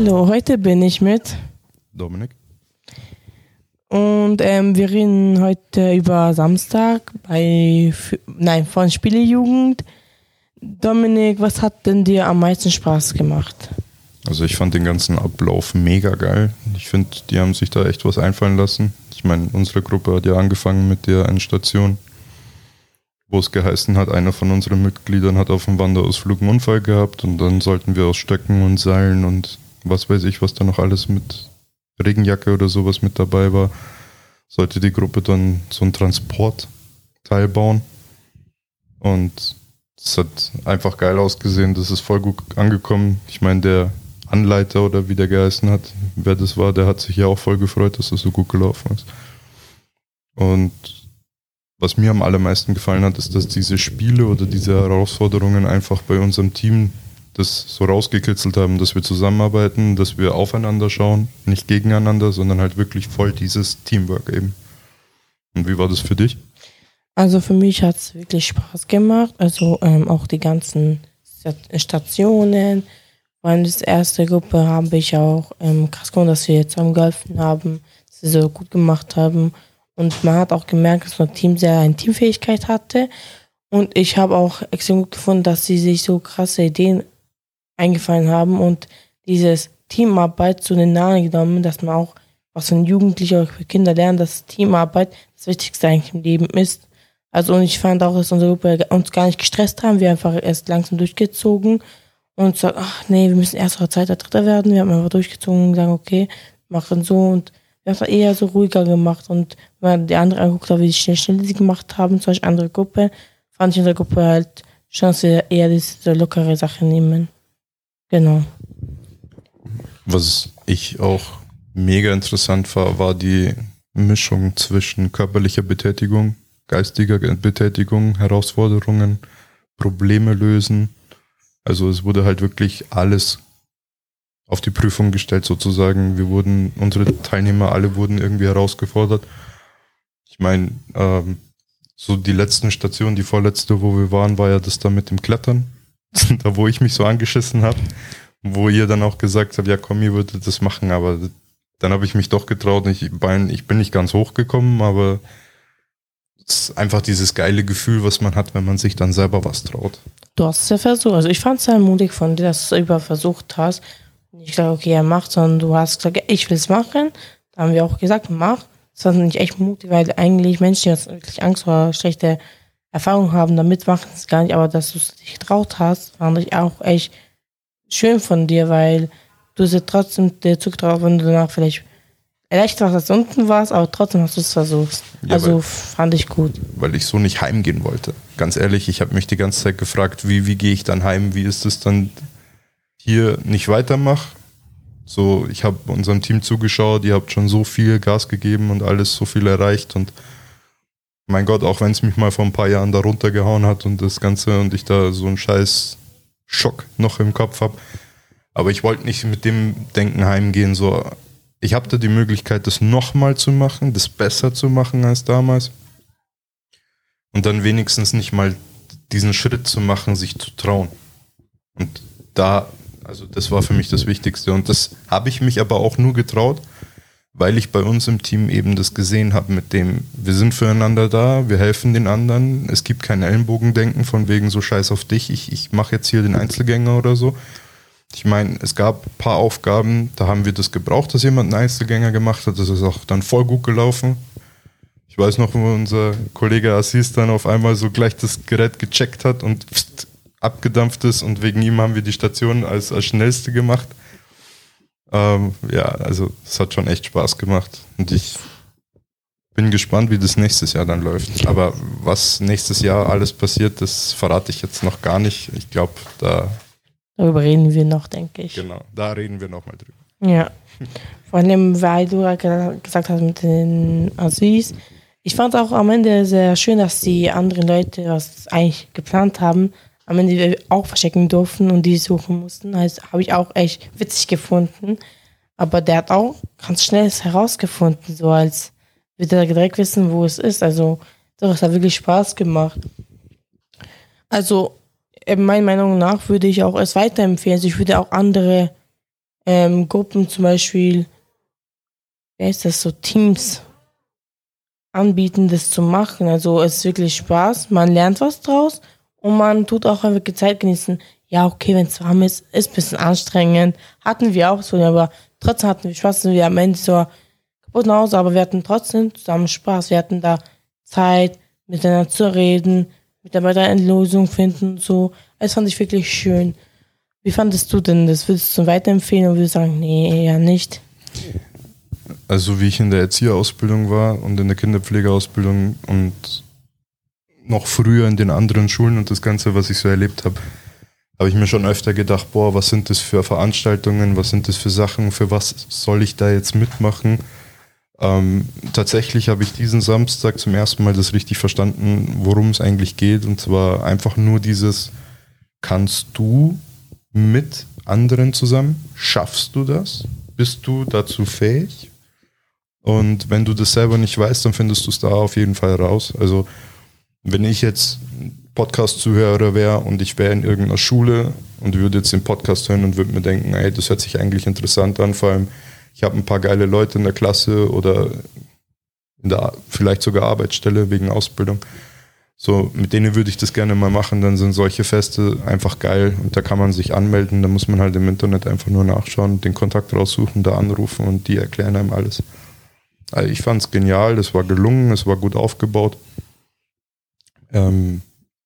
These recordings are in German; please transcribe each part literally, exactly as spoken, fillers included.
Hallo, heute bin ich mit Dominik. Und ähm, wir reden heute über Samstag bei, F- nein, von Spielejugend. Dominik, was hat denn dir am meisten Spaß gemacht? Also ich fand den ganzen Ablauf mega geil. Ich finde, die haben sich da echt was einfallen lassen. Ich meine, unsere Gruppe hat ja angefangen mit der Endstation, wo es geheißen hat, einer von unseren Mitgliedern hat auf dem Wanderausflug einen Unfall gehabt und dann sollten wir aus Stöcken und Seilen und was weiß ich, was da noch alles mit Regenjacke oder sowas mit dabei war, sollte die Gruppe dann so ein Transportteil bauen. Und es hat einfach geil ausgesehen, das ist voll gut angekommen. Ich meine, der Anleiter oder wie der geheißen hat, wer das war, der hat sich ja auch voll gefreut, dass das so gut gelaufen ist. Und was mir am allermeisten gefallen hat, ist, dass diese Spiele oder diese Herausforderungen einfach bei unserem Team das so rausgekitzelt haben, dass wir zusammenarbeiten, dass wir aufeinander schauen, nicht gegeneinander, sondern halt wirklich voll dieses Teamwork eben. Und wie war das für dich? Also für mich hat es wirklich Spaß gemacht. Also ähm, auch die ganzen Stationen. Meine erste Gruppe habe ich auch ähm, krass gefunden, dass wir jetzt zusammengeholfen haben, dass sie so gut gemacht haben. Und man hat auch gemerkt, dass unser Team sehr eine Teamfähigkeit hatte. Und ich habe auch extrem gut gefunden, dass sie sich so krasse Ideen eingefallen haben und dieses Teamarbeit zu den Nahen genommen, dass man auch, was von Jugendlichen oder für Kinder lernen, dass Teamarbeit das Wichtigste eigentlich im Leben ist. Also und ich fand auch, dass unsere Gruppe uns gar nicht gestresst haben, wir haben einfach erst langsam durchgezogen und gesagt, ach nee, wir müssen erst Zweiter, Dritter werden. Wir haben einfach durchgezogen und gesagt, okay, wir machen so und wir haben es eher so ruhiger gemacht und wenn man die andere anguckt, wie schnell, schnell sie gemacht haben, zum Beispiel andere Gruppe, fand ich unsere Gruppe halt schon, dass wir eher diese lockere Sache nehmen. Genau. Was ich auch mega interessant war, war die Mischung zwischen körperlicher Betätigung, geistiger Betätigung, Herausforderungen, Probleme lösen. Also es wurde halt wirklich alles auf die Prüfung gestellt sozusagen. Wir wurden, unsere Teilnehmer alle wurden irgendwie herausgefordert. Ich meine, ähm, so die letzten Stationen, die vorletzte, wo wir waren, war ja das da mit dem Klettern. Da, wo ich mich so angeschissen habe, wo ihr dann auch gesagt habt, ja komm, ihr würdet das machen, aber dann habe ich mich doch getraut. Ich, ich bin nicht ganz hochgekommen, aber es ist einfach dieses geile Gefühl, was man hat, wenn man sich dann selber was traut. Du hast es ja versucht. Also ich fand es sehr mutig von dir, dass du es über versucht hast. Nicht gesagt, okay, er macht, sondern du hast gesagt, ich will es machen. Da haben wir auch gesagt, mach. Das war nicht echt mutig, weil eigentlich Menschen, die jetzt wirklich Angst oder schlechte Erfahrungen haben, damit machen es gar nicht. Aber dass du es dich getraut hast, fand ich auch echt schön von dir, weil du es trotzdem dir zugetraut, wenn du danach vielleicht erleichtert warst, dass du unten warst, aber trotzdem hast du es versucht. Ja, also weil, fand ich gut. Weil ich so nicht heimgehen wollte. Ganz ehrlich, ich habe mich die ganze Zeit gefragt, wie, wie gehe ich dann heim, wie ist es dann hier nicht weitermache. So, ich habe unserem Team zugeschaut, ihr habt schon so viel Gas gegeben und alles so viel erreicht und mein Gott, auch wenn es mich mal vor ein paar Jahren da runtergehauen hat und das Ganze und ich da so einen scheiß Schock noch im Kopf habe, aber ich wollte nicht mit dem Denken heimgehen, so, ich habe da die Möglichkeit, das nochmal zu machen, das besser zu machen als damals und dann wenigstens nicht mal diesen Schritt zu machen, sich zu trauen. Und da, also das war für mich das Wichtigste und das habe ich mich aber auch nur getraut, weil ich bei uns im Team eben das gesehen habe mit dem, wir sind füreinander da, wir helfen den anderen, es gibt kein Ellenbogendenken von wegen so scheiß auf dich, ich, ich mache jetzt hier den Einzelgänger oder so. Ich meine, es gab ein paar Aufgaben, da haben wir das gebraucht, dass jemand einen Einzelgänger gemacht hat, das ist auch dann voll gut gelaufen. Ich weiß noch, wo unser Kollege Assis dann auf einmal so gleich das Gerät gecheckt hat und pst, abgedampft ist und wegen ihm haben wir die Station als, als schnellste gemacht. Ähm, ja, also es hat schon echt Spaß gemacht und ich bin gespannt, wie das nächstes Jahr dann läuft. Aber was nächstes Jahr alles passiert, das verrate ich jetzt noch gar nicht. Ich glaube, da... Darüber reden wir noch, denke ich. Genau, da reden wir nochmal drüber. Ja, vor allem, weil du gesagt hast mit den Assis. Ich fand auch am Ende sehr schön, dass die anderen Leute, was eigentlich geplant haben, am Ende wir auch verstecken durften und die suchen mussten. Also habe ich auch echt witzig gefunden. Aber der hat auch ganz schnell es herausgefunden, so als würde er direkt wissen, wo es ist. Also doch, es hat wirklich Spaß gemacht. Also meiner Meinung nach würde ich auch es weiterempfehlen. Also ich würde auch andere ähm, Gruppen zum Beispiel, wer ist das, so Teams anbieten, das zu machen. Also es ist wirklich Spaß, man lernt was draus und man tut auch einfach die Zeit genießen. Ja, okay, wenn es warm ist, ist ein bisschen anstrengend. Hatten wir auch so, aber trotzdem hatten wir Spaß. Sind wir am Ende so kaputt nach Hause, aber wir hatten trotzdem zusammen Spaß. Wir hatten da Zeit, miteinander zu reden, miteinander eine Lösung finden und so. Das fand ich wirklich schön. Wie fandest du denn das? Würdest du weiterempfehlen oder würdest du sagen, nee, eher nicht? Also wie ich in der Erzieherausbildung war und in der Kinderpflegeausbildung und noch früher in den anderen Schulen und das Ganze, was ich so erlebt habe, habe ich mir schon öfter gedacht, boah, was sind das für Veranstaltungen, was sind das für Sachen, für was soll ich da jetzt mitmachen? Ähm, tatsächlich habe ich diesen Samstag zum ersten Mal das richtig verstanden, worum es eigentlich geht, und zwar einfach nur dieses, kannst du mit anderen zusammen, schaffst du das? Bist du dazu fähig? Und wenn du das selber nicht weißt, dann findest du es da auf jeden Fall raus. Also wenn ich jetzt Podcast-Zuhörer wäre und ich wäre in irgendeiner Schule und würde jetzt den Podcast hören und würde mir denken, ey, das hört sich eigentlich interessant an, vor allem ich habe ein paar geile Leute in der Klasse oder in der vielleicht sogar Arbeitsstelle wegen Ausbildung. So, mit denen würde ich das gerne mal machen, dann sind solche Feste einfach geil und da kann man sich anmelden, da muss man halt im Internet einfach nur nachschauen, den Kontakt raussuchen, da anrufen und die erklären einem alles. Also ich fand es genial, das war gelungen, es war gut aufgebaut. Ähm,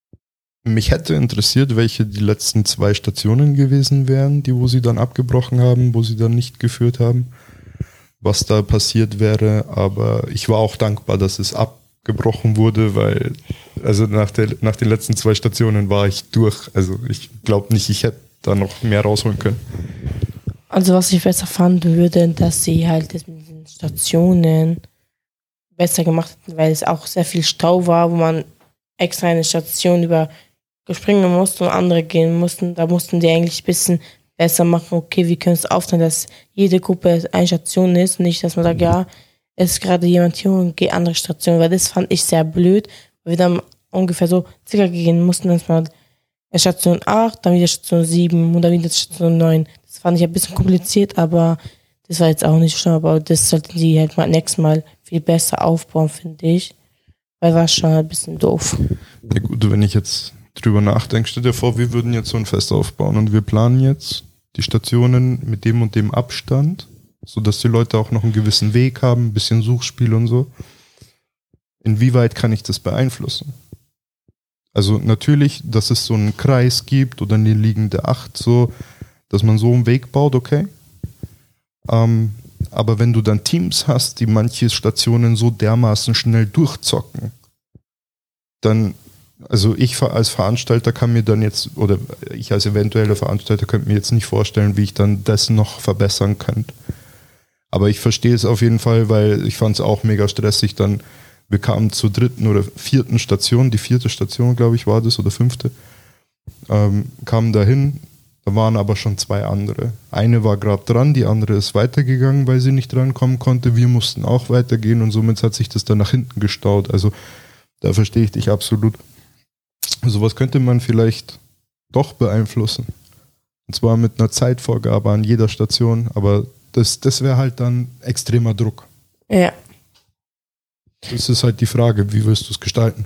mich hätte interessiert, welche die letzten zwei Stationen gewesen wären, die wo sie dann abgebrochen haben, wo sie dann nicht geführt haben, was da passiert wäre, aber ich war auch dankbar, dass es abgebrochen wurde, weil also nach, der, nach den letzten zwei Stationen war ich durch, also ich glaube nicht, ich hätte da noch mehr rausholen können. Also was ich besser fand würde, dass sie halt das mit den Stationen besser gemacht hätten, weil es auch sehr viel Stau war, wo man extra eine Station überspringen musste und andere gehen mussten. Da mussten die eigentlich ein bisschen besser machen, okay, wie können es aufteilen, dass jede Gruppe eine Station ist und nicht, dass man sagt, ja, es ist gerade jemand hier und geht andere Station, weil das fand ich sehr blöd, weil wir dann ungefähr so circa gehen mussten, dass man Station acht, dann wieder Station sieben und dann wieder Station neun. Das fand ich ein bisschen kompliziert, aber das war jetzt auch nicht schlimm, aber das sollten die halt mal nächstes Mal viel besser aufbauen, finde ich. Weil war schon ein bisschen doof. Ja gut, wenn ich jetzt drüber nachdenke, stell dir vor, wir würden jetzt so ein Fest aufbauen und wir planen jetzt die Stationen mit dem und dem Abstand, sodass die Leute auch noch einen gewissen Weg haben, ein bisschen Suchspiel und so. Inwieweit kann ich das beeinflussen? Also natürlich, dass es so einen Kreis gibt oder eine liegende Acht, so, dass man so einen Weg baut, okay. Ähm, aber wenn du dann Teams hast, die manche Stationen so dermaßen schnell durchzocken, dann, also ich als Veranstalter kann mir dann jetzt, oder ich als eventueller Veranstalter könnte mir jetzt nicht vorstellen, wie ich dann das noch verbessern könnte. Aber ich verstehe es auf jeden Fall, weil ich fand es auch mega stressig. Dann, wir kamen zur dritten oder vierten Station, die vierte Station, glaube ich, war das, oder fünfte, ähm, kamen dahin. Da waren aber schon zwei andere. Eine war gerade dran, die andere ist weitergegangen, weil sie nicht drankommen konnte. Wir mussten auch weitergehen und somit hat sich das dann nach hinten gestaut. Also da verstehe ich dich absolut. Sowas könnte man vielleicht doch beeinflussen. Und zwar mit einer Zeitvorgabe an jeder Station. Aber das, das wäre halt dann extremer Druck. Ja. Das ist halt die Frage, wie willst du es gestalten?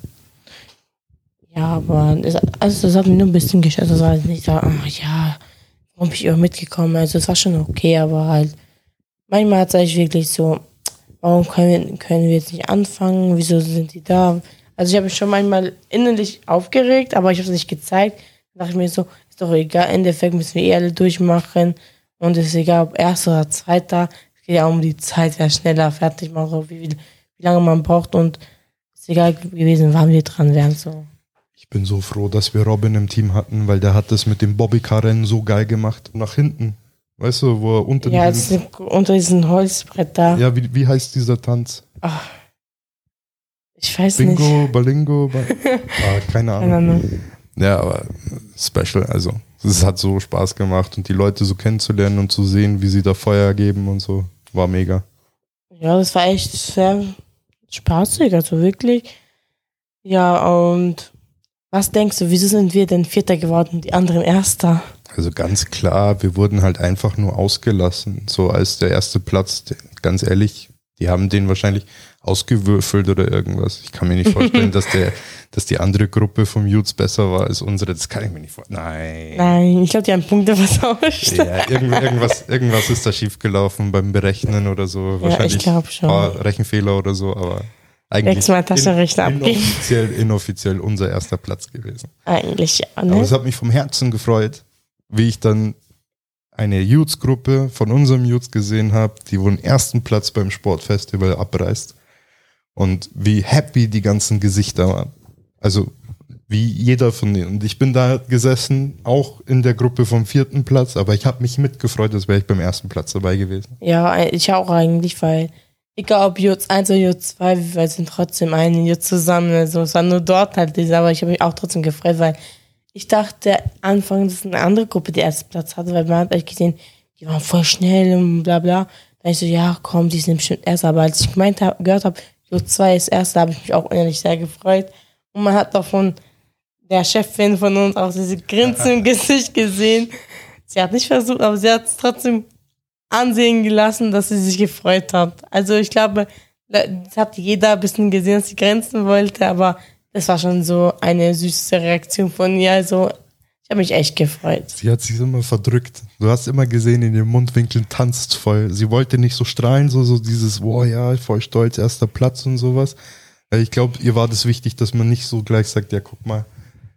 Ja, aber das, also das hat mich nur ein bisschen gestört. Das war halt nicht so, oh, ja, warum bin ich immer mitgekommen? Also es war schon okay, aber halt manchmal hat es eigentlich wirklich so, warum können wir, können wir jetzt nicht anfangen? Wieso sind die da? Also ich habe mich schon manchmal innerlich aufgeregt, aber ich habe es nicht gezeigt. Da dachte ich mir so, ist doch egal, im Endeffekt müssen wir eh alle durchmachen und es ist egal, ob erster oder zweiter. Es geht ja um die Zeit, wer schneller fertig macht, wie, wie lange man braucht und es ist egal gewesen, wann wir dran wären. So. Ich bin so froh, dass wir Robin im Team hatten, weil der hat das mit dem Bobbycar-Rennen so geil gemacht. Nach hinten, weißt du, wo er unter ja, diesen... Ja, unter diesem Holzbrett da. Ja, wie, wie heißt dieser Tanz? Ach, ich weiß Bingo, nicht. Bingo, Balingo, ba ah, keine Ahnung. Keine Ahnung. Ja, aber special, also es hat so Spaß gemacht und die Leute so kennenzulernen und zu sehen, wie sie da Feuer geben und so, war mega. Ja, das war echt sehr spaßig, also wirklich. Ja, und was denkst du, wieso sind wir denn Vierter geworden und die anderen Erster? Also ganz klar, wir wurden halt einfach nur ausgelassen. So als der erste Platz, ganz ehrlich, die haben den wahrscheinlich ausgewürfelt oder irgendwas. Ich kann mir nicht vorstellen, dass der, dass die andere Gruppe vom Youths besser war als unsere. Das kann ich mir nicht vorstellen. Nein. Nein, ich glaube, die haben Punkte vertauscht. Ja, irgend, irgendwas, irgendwas ist da schiefgelaufen beim Berechnen oder so. Ja, wahrscheinlich ich glaube schon. Ein paar Rechenfehler oder so, aber eigentlich Sechsmal Taschenrechner in, abgeben. inoffiziell, inoffiziell unser erster Platz gewesen. Eigentlich ja, ne? Aber es hat mich vom Herzen gefreut, wie ich dann eine Youths-Gruppe von unserem Youths gesehen habe, die wohl den ersten Platz beim Sportfestival abreißt. Und wie happy die ganzen Gesichter waren. Also wie jeder von denen. Und ich bin da gesessen, auch in der Gruppe vom vierten Platz, aber ich habe mich mitgefreut, als wäre ich beim ersten Platz dabei gewesen. Ja, ich auch eigentlich, weil egal ob Jutz eins oder Jutz zwei, wir sind trotzdem ein Jutz zusammen. Also es war nur dort halt dieser, aber ich habe mich auch trotzdem gefreut, weil ich dachte Anfang, dass eine andere Gruppe den ersten Platz hatte, weil man hat euch gesehen, die waren voll schnell und bla bla. Da ich so, ja komm, die sind bestimmt erst. Aber als ich gemeint hab, gehört habe, Jutz zwei ist erst, da habe ich mich auch innerlich sehr gefreut. Und man hat doch von der Chefin von uns auch diese Grinsen im Gesicht gesehen. Sie hat nicht versucht, aber sie hat es trotzdem ansehen gelassen, dass sie sich gefreut hat. Also ich glaube, das hat jeder ein bisschen gesehen, dass sie grenzen wollte, aber das war schon so eine süße Reaktion von ihr. Also ich habe mich echt gefreut. Sie hat sich immer verdrückt. Du hast immer gesehen, in ihren Mundwinkeln tanzt voll. Sie wollte nicht so strahlen, so, so dieses, wow, ja, voll stolz, erster Platz und sowas. Ich glaube, ihr war das wichtig, dass man nicht so gleich sagt, ja, guck mal,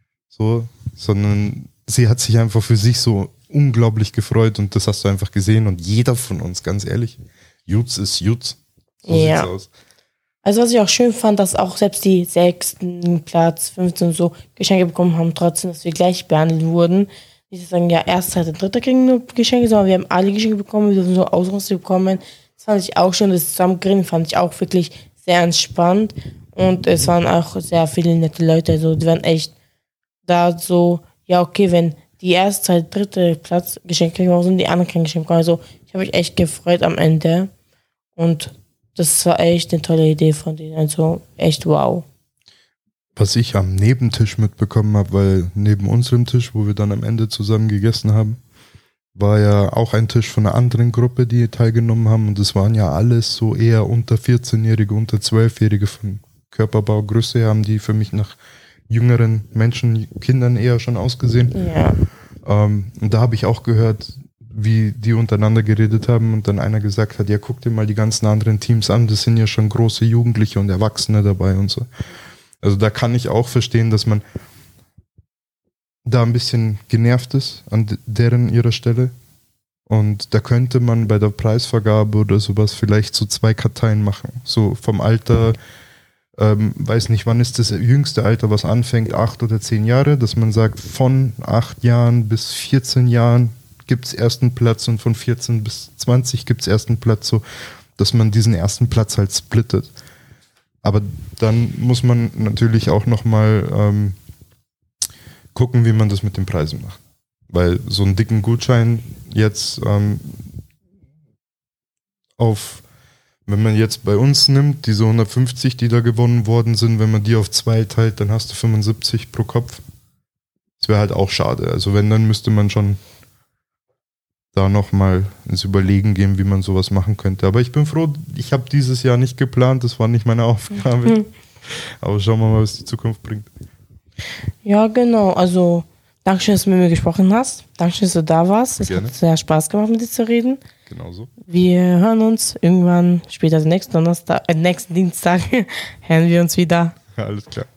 so, sondern sie hat sich einfach für sich so unglaublich gefreut und das hast du einfach gesehen und jeder von uns, ganz ehrlich, Jutz ist Jutz. So ja. sieht's aus. Also was ich auch schön fand, dass auch selbst die sechsten Platz, fünften und so Geschenke bekommen haben, trotzdem, dass wir gleich behandelt wurden. Nicht zu sagen, ja, erst, zweite, dritte kriegen nur Geschenke, sondern wir haben alle Geschenke bekommen, wir dürfen so Ausrüstung bekommen. Das fand ich auch schön, das Zusammengrillen fand ich auch wirklich sehr entspannt und es waren auch sehr viele nette Leute, also die waren echt da so, ja okay, wenn die erste, zweite, dritte Platz Geschenke kriegen, sind die anderen kein Geschenk bekommen. Also ich habe mich echt gefreut am Ende und das war echt eine tolle Idee von denen, also echt wow. Was ich am Nebentisch mitbekommen habe, weil neben unserem Tisch, wo wir dann am Ende zusammen gegessen haben, war ja auch ein Tisch von einer anderen Gruppe, die teilgenommen haben und das waren ja alles so eher unter vierzehnjährige, unter zwölfjährige von Körperbaugröße her, haben die für mich nach jüngeren Menschen, Kindern eher schon ausgesehen. Ja. Ähm, und da habe ich auch gehört, wie die untereinander geredet haben und dann einer gesagt hat, ja, guck dir mal die ganzen anderen Teams an, das sind ja schon große Jugendliche und Erwachsene dabei und so. Also da kann ich auch verstehen, dass man da ein bisschen genervt ist an deren ihrer Stelle. Und da könnte man bei der Preisvergabe oder sowas vielleicht so zwei Karteien machen. So vom Alter, ähm, weiß nicht, wann ist das jüngste Alter, was anfängt, acht oder zehn Jahre, dass man sagt, von acht Jahren bis vierzehn Jahren gibt es ersten Platz und von vierzehn bis zwanzig gibt es ersten Platz, so dass man diesen ersten Platz halt splittet. Aber dann muss man natürlich auch nochmal ähm, gucken, wie man das mit den Preisen macht. Weil so einen dicken Gutschein jetzt ähm, auf, wenn man jetzt bei uns nimmt, diese hundertfünfzig, die da gewonnen worden sind, wenn man die auf zwei teilt, dann hast du fünfundsiebzig pro Kopf. Das wäre halt auch schade. Also wenn, dann müsste man schon da nochmal ins Überlegen gehen, wie man sowas machen könnte. Aber ich bin froh, ich habe dieses Jahr nicht geplant, das war nicht meine Aufgabe. Mhm. Aber schauen wir mal, was die Zukunft bringt. Ja, genau. Also, Dankeschön, dass du mit mir gesprochen hast. Dankeschön, dass du da warst. Es Gerne. hat sehr Spaß gemacht, mit dir zu reden. Genau so. Wir hören uns irgendwann später, also nächsten Donnerstag, äh, nächsten Dienstag, hören wir uns wieder. Ja, alles klar.